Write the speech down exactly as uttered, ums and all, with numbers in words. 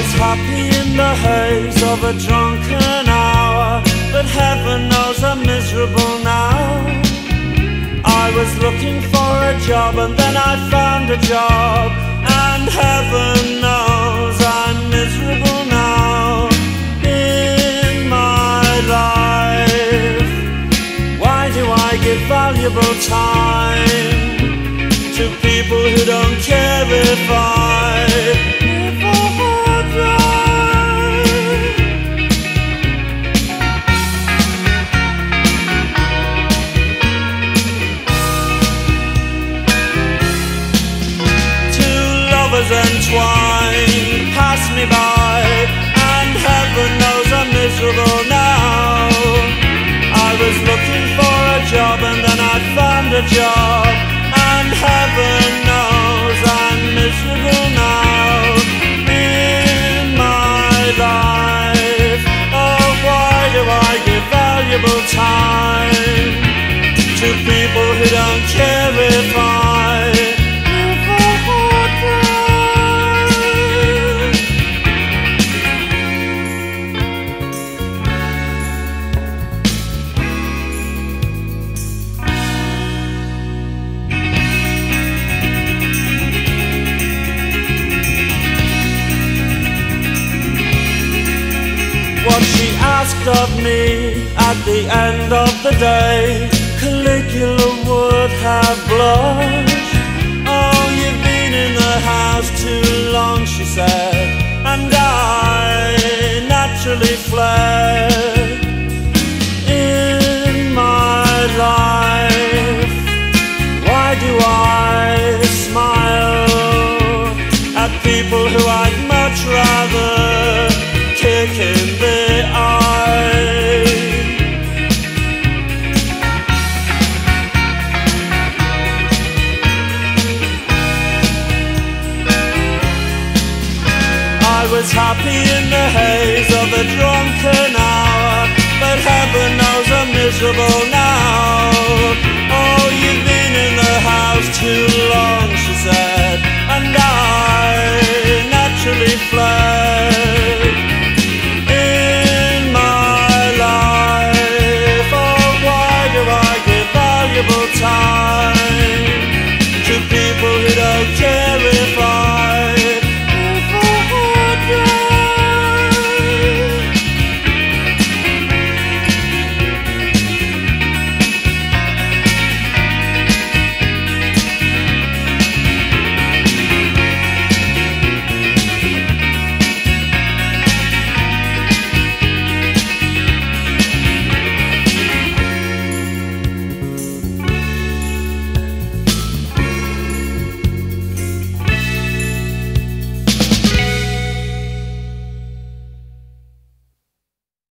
was happy in the haze of a drunken hour, but heaven knows I'm miserable now. I was looking for a job and then I found a job, and heaven knows I'm miserable now in my life. Why do I give valuable time to people who don't care if I live or die? Two lovers entwined pass me by, and heaven knows I'm miserable now. I was looking for a job and then I found a job, and heaven knows I'm miserable now in my life. Oh, why do I give valuable time to people who don't care if I live or die? What she asked of me at the end of the day, Caligula would have blushed. Oh, you've been in the house too long, she said, and I naturally fled. In my life, why do I smile at people who I'd much rather kick in the eye? I was happy in the haze of a drunken hour, but heaven knows I'm miserable now. Oh, you've been in the house too long, she said,